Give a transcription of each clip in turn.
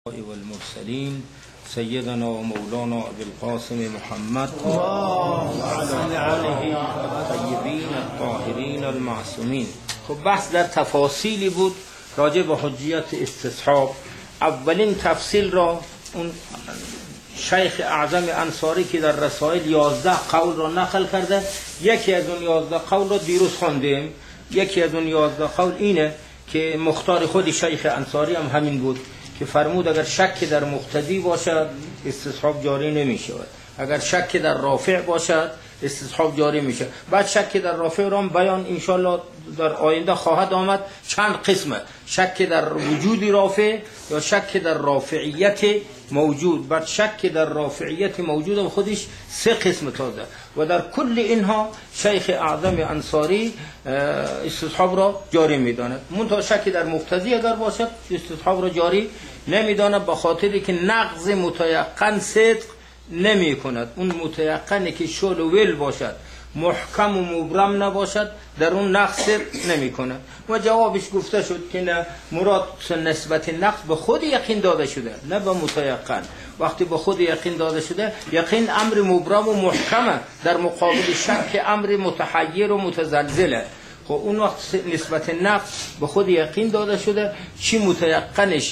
والمرسلين سيدنا ومولانا ابي القاسم محمد وعلى آله الطيبین الطاهرین المعصومین. خب بحث در تفاصیلی بود راجع به حجیت استصحاب. اولین تفصیل را اون شیخ اعظم انصاری که در رسائل 11 قول را نقل کرده، یکی از اون 11 قول را دیروز خواندیم. یکی از اون 11 قول اینه که مختار خود شیخ انصاری هم همین بود که فرمود اگر شک در مقتضی باشد استصحاب جاری نمی شود، اگر شک در رافع باشد استصحاب جاری میشه. بعد شک در رافع را بیان انشالله در آینده خواهد آمد چند قسمه، شک در وجود رافع یا شک در رافعیت موجود. بعد شک در رافعیت موجود و خودش 3 قسم تازه و در کل اینها شیخ اعظم انصاری استصحاب را جاری میداند. منتها شک در مقتضی اگر باشد استصحاب را جاری نمیداند، به خاطری که نقض متیقن صدق نمی کند. اون متیقنی که شل و ول باشد، محکم و مبرم نباشد، در اون نقص نمی کند. و جوابش گفته شد که نه، مراد نسبت نقص به خود یقین داده شده، نه به متیقن. وقتی به خود یقین داده شده، یقین امر مبرم و محکمه، در مقابل شک امر متحیر و متزلزله. خب اون وقت نسبت نقص به خود یقین داده شده، چی متیقنش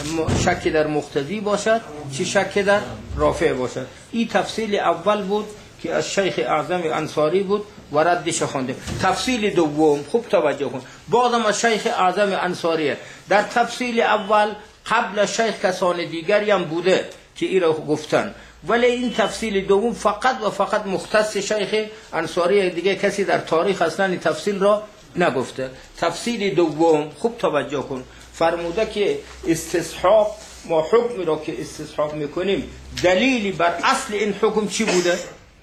شک در مقتضی باشد، چی شک در رافع باشد. این تفصیل اول بود که از شیخ اعظم انصاری بود و ردش خوانده. تفصیل دوم خوب توجه کن، بازم از شیخ اعظم انصاریه. در تفصیل اول قبل شیخ کسان دیگری هم بوده که این را گفتن، ولی این تفصیل دوم فقط و فقط مختص شیخ انصاریه، دیگه کسی در تاریخ اصلا این تفصیل را نگفته. تفصیل دوم خوب توجه کن، فرموده که استصحاب، ما حکمی را که استصحاب میکنیم دلیلی بر اصل این حکم چی بوده؟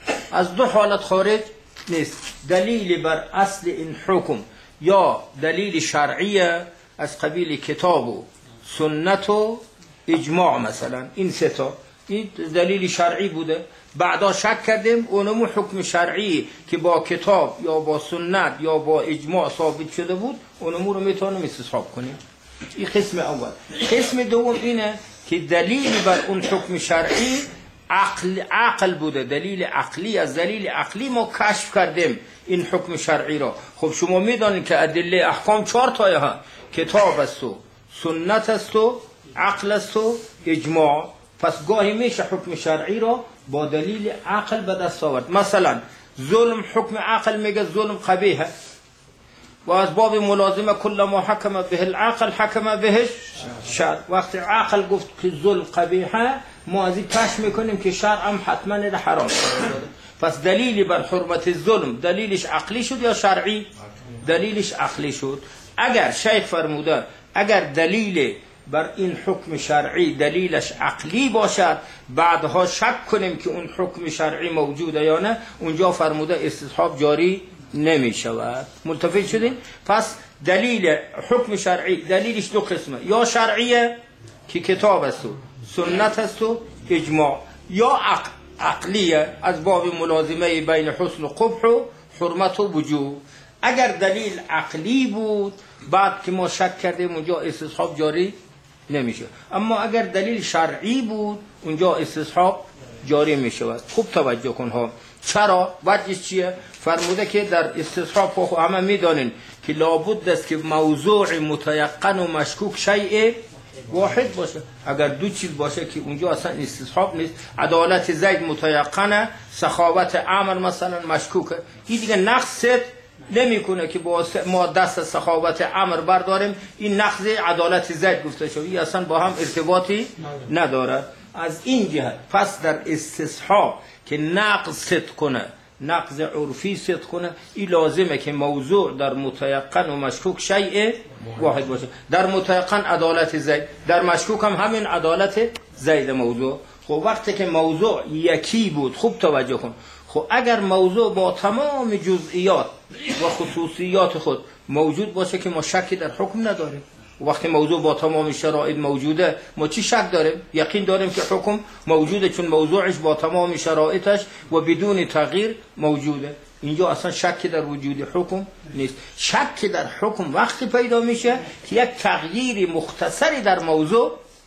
از 2 حالت خارج نیست. دلیلی بر اصل این حکم یا دلیل شرعیه از قبیل کتاب و سنت و اجماع، مثلا این 3 تا این دلیل شرعی بوده. بعدا شک کردیم اونمو حکم شرعی که با کتاب یا با سنت یا با اجماع ثابت شده بود، اونمو رو میتونیم استصحاب کنیم. این قسم اول. قسم دوم اینه که دلیل بر اون حکم شرعی عقل بوده، دلیل عقلی. از دلیل عقلی ما کشف کردیم این حکم شرعی را. خب شما میدانید که ادله احکام 4 تایه ها، کتاب است و سنت است و عقل است و اجماع. پس گاهی میشه حکم شرعی را با دلیل عقل به دست آورد. مثلا ظلم، حکم عقل میگه ظلم قبیحه و از باب ملازمه کل ما حکم به العقل حکم به شرع. وقتی عقل گفت که ظلم قبیحه، ما از این کشف میکنیم که شرع هم حتما حرام شده. پس دلیلی بر حرمت ظلم دلیلش عقلی شد یا شرعی؟ دلیلش عقلی شد. اگر شیخ فرموده اگر دلیل بر این حکم شرعی دلیلش عقلی باشد، بعدها شک کنیم که اون حکم شرعی موجوده یا نه، اونجا فرموده استصحاب جاری نمی شود. متفق شدین؟ پس دلیل حکم شرعی دلیلش 2 قسمه، یا شرعیه که کتاب است و سنت است و اجماع، یا عقلیه از باب ملازمه بین حسن و قبح و حرمت و وجوب. اگر دلیل عقلی بود بعد که ما شک کردیم اونجا استصحاب جاری نمیشه، اما اگر دلیل شرعی بود اونجا استصحاب جاری میشود. خوب توجه کن ها. چرا؟ وجهش چیه؟ فرموده که در استصحاب همه میدانین که لابد است که موضوع متیقن و مشکوک شیء واحد باشه. اگر 2 چیز باشه که اونجا اصلا استصحاب نیست. عدالت زید متیقنه، سخاوت عمر مثلا مشکوکه. این دیگه نقص نمیکنه که با ما دست سخاوت عمر برداریم این نقض عدالت زید گفته شد. این اصلا با هم ارتباطی نداره. از این جهت پس در استصحاب که نقض صدق کنه، نقض عرفی صدق کنه، این لازمه که موضوع در متیقن و مشکوک شیء واحد باشه. در متیقن عدالت زید، در مشکوک هم همین عدالت زید موضوع. خب وقتی که موضوع یکی بود، خوب توجه کن، خب اگر موضوع با تمام جزئیات و خصوصیات خود موجود باشه که ما شکی در حکم نداریم. وقتی موضوع با تمام شرایط موجوده، ما چی شک داریم؟ یقین داریم که حکم موجوده، چون موضوعش با تمام شرایطش و بدون تغییر موجوده. اینجا اصلا شک در وجود حکم نیست. شک در حکم وقتی پیدا میشه که یک تغییر مختصری در موضوع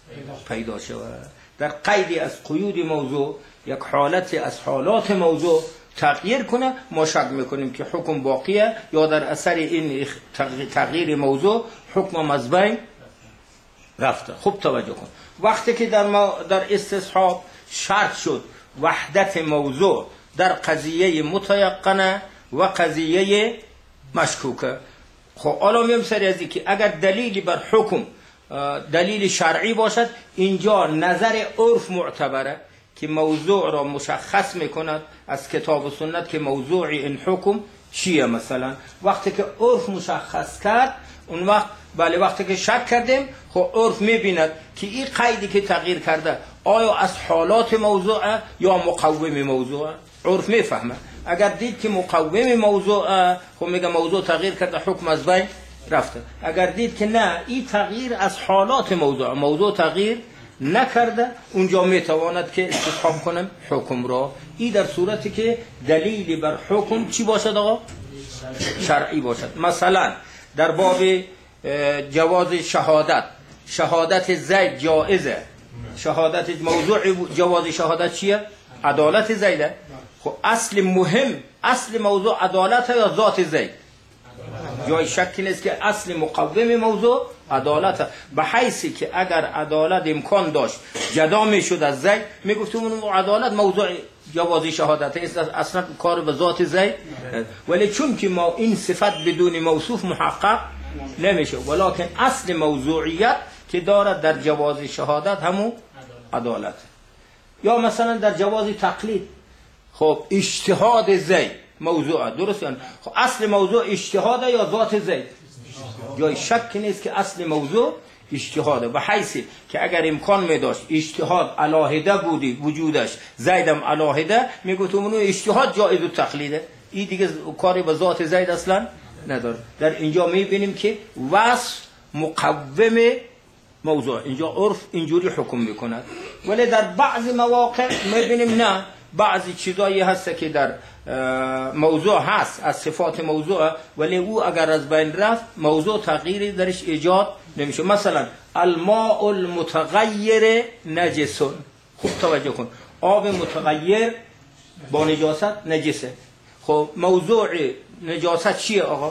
پیدا شود. در قیدی از قیود موضوع یک حالت از حالات موضوع تغییر کنه، ما شک میکنیم که حکم باقیه یا در اثر این تغییر موضوع حکم از بین رفته. خوب توجه کن. وقتی که در استصحاب شرط شد وحدت موضوع در قضیه متیقنه و قضیه مشکوکه، خب حالا میام سری از که اگر دلیلی بر حکم دلیل شرعی باشد، اینجا نظر عرف معتبره که موضوع را مشخص میکند از کتاب و سنت که موضوع این حکم چیه. مثلا وقتی که عرف مشخص کرد، اون وقت بله وقتی که شک کردیم، خب عرف میبیند که این قیدی که تغییر کرده آیا از حالات موضوعه یا مقوم موضوعه. عرف میفهمه. اگر دید که مقوم موضوعه، خب میگه موضوع تغییر کرده، حکم از بین رفته. اگر دید که نه این تغییر از حالات موضوع تغییر نکرده، اونجا میتواند که استصحاب کنم حکم را. این در صورتی که دلیلی بر حکم چی باشد آقا؟ شرعی باشد. مثلا در باب جواز شهادت زید جائزه. شهادت موضوع جواز شهادت چیه؟ عدالت زیده. خب اصل موضوع عدالت یا ذات زید؟ جای شکی نیست که اصل مقوم موضوع عدالت، به حیثی که اگر عدالت امکان داشت جدا میشد از زید، میگفتیم اون عدالت موضوع جواز شهادت است، اصلا کار به ذات زید. ولی چون که ما این صفت بدون موصوف محقق نمیشه، ولکن اصل موضوعیت که دارد در جواز شهادت همون عدالت. یا مثلا در جواز تقلید، خب اجتهاد زید موضوع درسته. خب اصل موضوع اجتهاد یا ذات زید؟ جای شک نیست که اصل موضوع اجتهاده، به حیثی که اگر امکان می داشت اجتهاد علاهده بودی وجودش، زیدم علاهده، میگفتم اونو اجتهاد جایز و تقلیده، این دیگه کاری به ذات زید اصلا نداره. در اینجا میبینیم که وصف مقوم موضوع، اینجا عرف اینجوری حکم میکند. ولی در بعضی مواقع میبینیم نه، بعضی چیزایی هست که در موضوع هست از صفات موضوع، ولی او اگر از بین رفت موضوع تغییری درش ایجاد نمیشه. مثلا الماء المتغیر نجس. خوب توجه کن، آب متغیر با نجاست نجسه. خب موضوع نجاست چیه آقا؟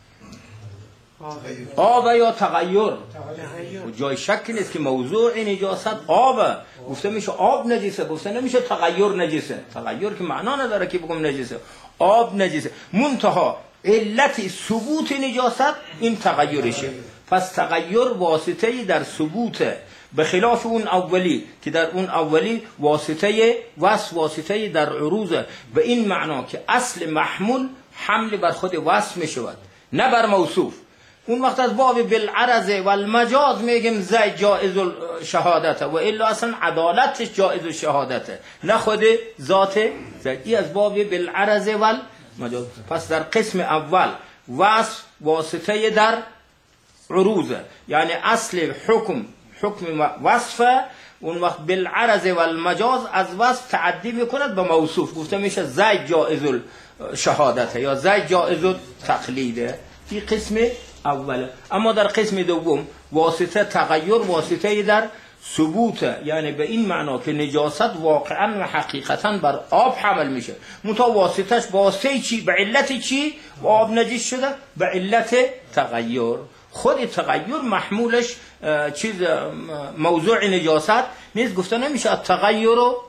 آب یا تغییر؟ جای شک نیست که موضوع نجاست آب. گفته میشه آب نجسه، گفته نمیشه تغییر نجسه. تغییر که معنا نداره که بگم نجسه، آب نجسه. منتها علت ثبوت نجاست این تغییرشه. پس تغییر واسطه در ثبوت، به خلاف اون اولی که در اون اولی واسطه واسطه در عروضه، به این معنا که اصل محمول حمل بر خود وصف میشود نه بر موصوف. اون وقت از باب بالعرض و المجاز میگیم زید جائز شهادته، و الا اصلا عدالتش جائز شهادته نه خود ذات زید. این از باب بالعرض و المجاز. پس در قسم اول وصف واسطه در عروضه، یعنی اصل حکم وصفه، اون وقت بالعرض و المجاز از وصف تعدی میکند به موصوف، گفته میشه زید جائز شهادته یا زید جائز تقلیده. این قسم اوله. اما در قسم دوم واسطه تغییر واسطه در ثبوت، یعنی به این معنا که نجاست واقعا و حقیقتا بر آب حمل میشه، منتها واسطش واسطه چی؟ به علت چی؟ و آب نجس شده به علت تغییر. خود تغییر محمولش چیز موضوع نجاست نیست. گفته نمیشه التغییر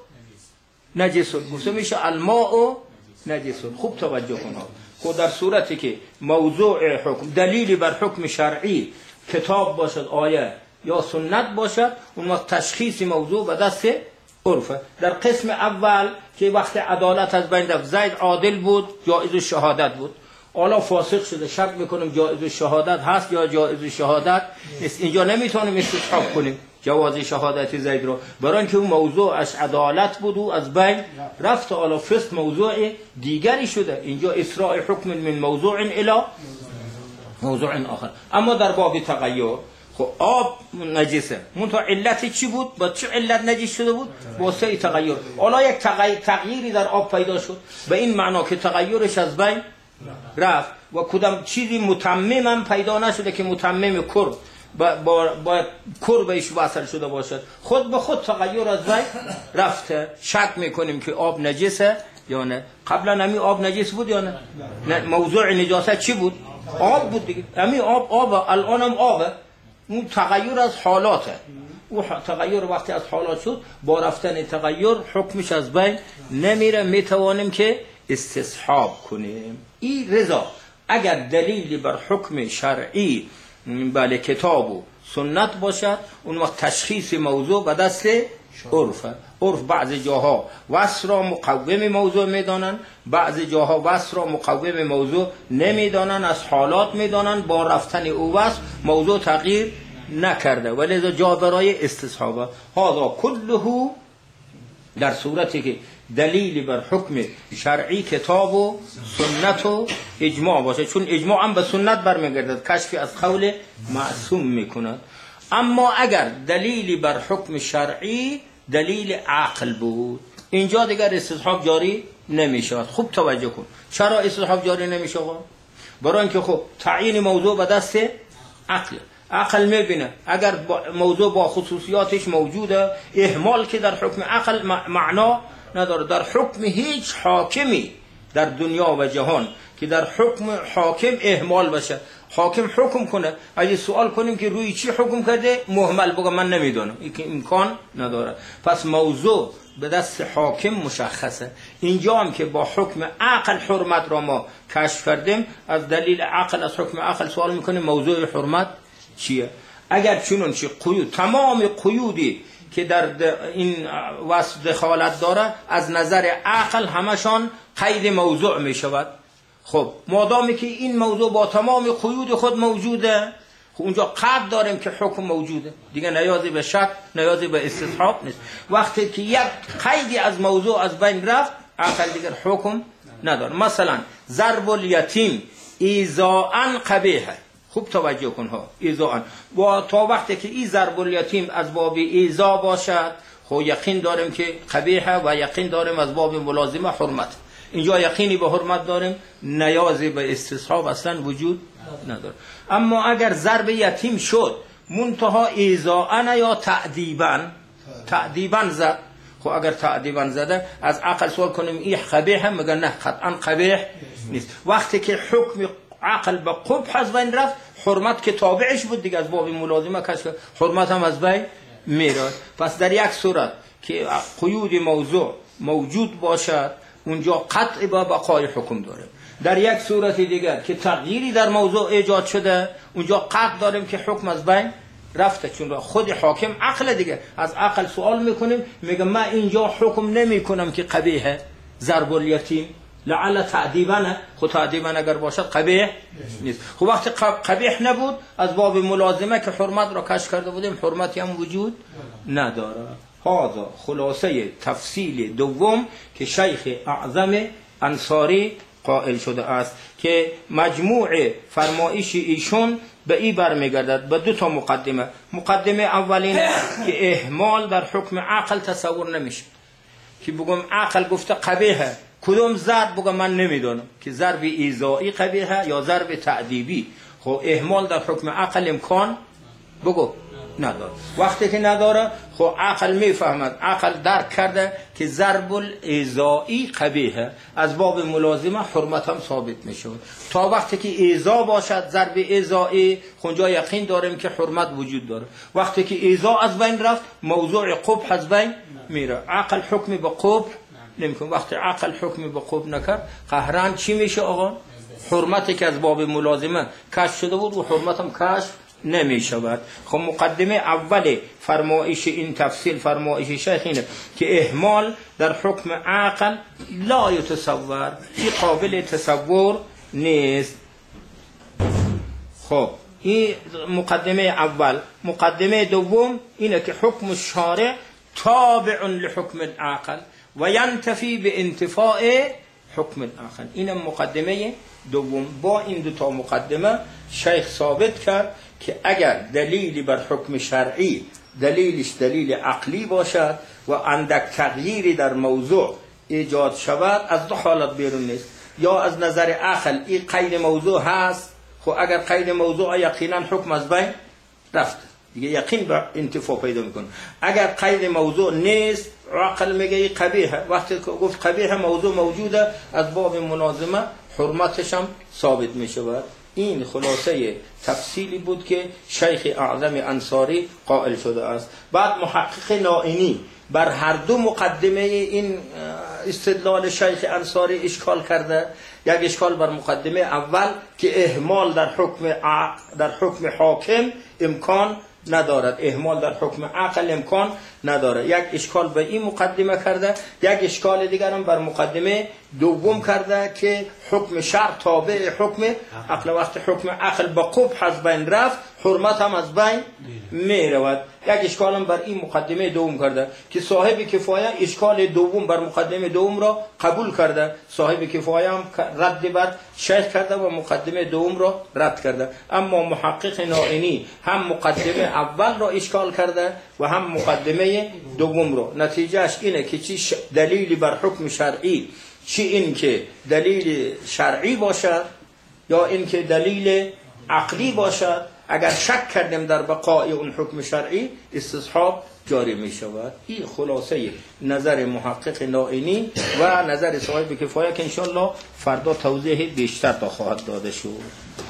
نجس، گفته میشه الماء نجس. خوب توجه کنید. خود در صورتی که موضوع حکم دلیلی بر حکم شرعی کتاب باشد، آیه یا سنت باشد، اون وقت تشخیص موضوع به دست عرفه. در قسم اول که وقت عدالت از بین رفت، زید عادل بود جایز شهادت بود، حالا فاسق شده، شک میکنیم جایز شهادت هست یا جایز شهادت نیست، اینجا نمیتونیم استصحاب کنیم جواز شهادت زید رو، برای اینکه اون موضوع از عدالت بود و از بین رفت، حالا فسق موضوع دیگری شده. اینجا اسراء حکم من موضوع الی موضوع آخر. اما در باب تغییر، خب آب نجسه، منتها علت چی بود؟ با چه علت نجس شده بود؟ واسطه تغییر. حالا یک تغییری در آب پیدا شد به این معنا که تغییرش از بین رفت و کدام چیزی متمم پیدا نشده که متمم کر با کربش وصل شده باشد، خود به خود تغییر از وی رفته. شک میکنیم که آب نجسه یا نه. قبلا همی آب نجس بود یا نه؟ نه. موضوع نجاست چی بود؟ آب بود دیگه. همی آب الان هم آبه. اون تغییر از حالاته. او تغییر وقتی از حالات شد، با رفتن تغییر حکمش از بین نمیره، میتوانیم که استصحاب کنیم. این رضا اگر دلیلی بر حکم شرعی بله کتاب و سنت باشد، اون وقت تشخیص موضوع به دست عرفه. عرف بعضی جاها وصف را مقوم موضوع میدانن، بعضی جاها وصف را مقوم موضوع نمیدانن، از حالات میدانن، با رفتن او وصف موضوع تغییر نکرده، ولی جا برای استصحابه. هذا کله در صورتی که دلیلی بر حکم شرعی کتاب و سنت و اجماع باشه، چون اجماع هم به سنت برمیگردد، کشفی از قول معصوم میکند. اما اگر دلیلی بر حکم شرعی دلیل عقل بود، اینجا دیگر استصحاب جاری نمیشه. خوب توجه کن. چرا استصحاب جاری نمیشه؟ برای اینکه خب تعیین موضوع به دست عقل میبینه. اگر موضوع با خصوصیاتش موجوده، اهمال که در حکم عقل معنا نداره. در حکم هیچ حاکمی در دنیا و جهان که در حکم حاکم اهمال باشه، حاکم حکم کنه، اگه سوال کنیم که روی چی حکم کرده، مهمل بگه من نمیدونم، این که امکان نداره. پس موضوع به دست حاکم مشخصه. اینجا هم که با حکم عقل حرمت را ما کشف کردیم، از دلیل عقل، از حکم عقل سوال میکنیم موضوع حرمت چیه. اگر چنانچه قیود، تمام قیودی که در این وصف دخالت داره، از نظر عقل همشان قید موضوع می شود. خب مادامی که این موضوع با تمام قیود خود موجوده، خب اونجا قطع داریم که حکم موجوده دیگه، نیازی به شک، نیازی به استصحاب نیست. وقتی که یک قیدی از موضوع از بین رفت، عقل دیگر حکم نداره. مثلا ضرب الیتیم ایذاء قبیحه. خوب توجه کن ها، ایذاء. و تا وقتی که این ضرب الیتیم از باب ایذا باشد، خب یقین داریم که قبیحه و یقین داریم از باب ملازمه حرمت. اینجا یقینی به حرمت داریم، نیازی به استصحاب اصلا وجود نداره. اما اگر ضرب یتیم شد منتها ایذاء یا تعدیبا زد، خب اگر تعدیبا زده، از عقل سوال کنیم این قبیحه، میگن نه قطعا قبیح نیست. وقتی که حکم عقل به قبح از بین رفت، حرمت که تابعش بود دیگه، از باب ملازمه کش حرمت هم از بین میره. پس در یک صورت که قیود موضوع موجود باشد، اونجا قطع با بقای حکم داره. در یک صورت دیگر که تغییری در موضوع ایجاد شده، اونجا قطع داریم که حکم از بین رفته، چون خود حاکم عقل دیگه. از عقل سوال میکنیم، میگه من اینجا حکم نمی کنم که قبیحه ضرب الیتیم، لعل تعدیبانه. خود تعدیبان اگر باشد قبیح نیست. خب وقتی قبیح نبود، از باب ملازمه که حرمت را کشف کرده بودیم، حرمتی هم وجود نداره. هذا خلاصه تفصیل دوم که شیخ اعظم انصاری قائل شده است، که مجموع فرمایش ایشون به این برمیگردد، به دو تا مقدمه. مقدمه اولینه که اهمال در حکم عقل تصور نمیشه، که بگم عقل گفته قبیحه، کدوم ضرب بگم من نمیدونم که ضرب ایذایی قبیحه یا ضرب تعدیبی. خب اهمال در حکم عقل امکان بگو نداره. وقتی که نداره، خب عقل میفهمد، عقل درک کرده که ضرب الایذایی قبیحه، از باب ملازمه حرمت هم ثابت میشه. تا وقتی که ایذا باشد، ضرب ایذایی، خونجا یقین داریم که حرمت وجود داره. وقتی که ایذا از بین رفت، موضوع قبح از بین میره. عقل حکم به قبح نمیکنه. وقتی عقل حکم به قبح نکرد، قهران چی میشه آقا؟ حرمتی که از باب ملازمه کشف شده بود و حرمت هم کشف نمی شود. خب مقدمه اول فرمایش این تفصیل، فرمایش شیخ اینه که اهمال در حکم عقل لا یتصور، این قابل تصور نیست. خب این مقدمه اول. مقدمه دوم اینه که حکم الشارع تابع لحکم العقل و ینتفی به انتفاع حکم العقل. این مقدمه دوم. با این دو تا مقدمه شیخ ثابت کرد که اگر دلیلی بر حکم شرعی دلیلش دلیل عقلی باشد و اندک تغییری در موضوع ایجاد شود، از دو حالت بیرون نیست. یا از نظر عقل این قید موضوع هست، خب اگر قید موضوع یقینا حکم از بین رفت دیگه، یقین به انتفاع پیدا میکنه. اگر قید موضوع نیست عقل میگه قبیح، وقتی که گفت قبیح موضوع موجوده از باب مناظمه حرمتش هم ثابت میشود. این خلاصه تفصیلی بود که شیخ اعظم انصاری قائل شده است. بعد محقق نائینی بر هر دو مقدمه این استدلال شیخ انصاری اشکال کرده. یک اشکال بر مقدمه اول که اهمال در حکم حاکم امکان ندارد، اهمال در حکم عقل امکان نداره. یک اشکال به این مقدمه کرده. یک اشکال دیگر هم بر مقدمه دوم کرده که حکم شرع تابع حکم عقل، وقتی حکم عقل با قبح از بین رفت حرمت هم از بین می رود. یک اشکال هم بر این مقدمه دوم کرده که صاحب کفایه اشکال دوم بر مقدمه دوم را قبول کرده، صاحب کفایه هم رد بر شیخ کرده و مقدمه دوم را رد کرده. اما محقق نائینی هم مقدمه اول را اشکال کرده و هم مقدمه دوم را. نتیجهش اینه که چی دلیلی بر حکم شرعی، چی این که دلیل شرعی باشد یا این که دلیل عقلی باشد، اگر شک کردیم در بقای اون حکم شرعی استصحاب جاری می شود. این خلاصه نظر محقق نائینی و نظر صاحب کفایه که انشاءالله فردا توضیح بیشتر تا خواهد داده شد.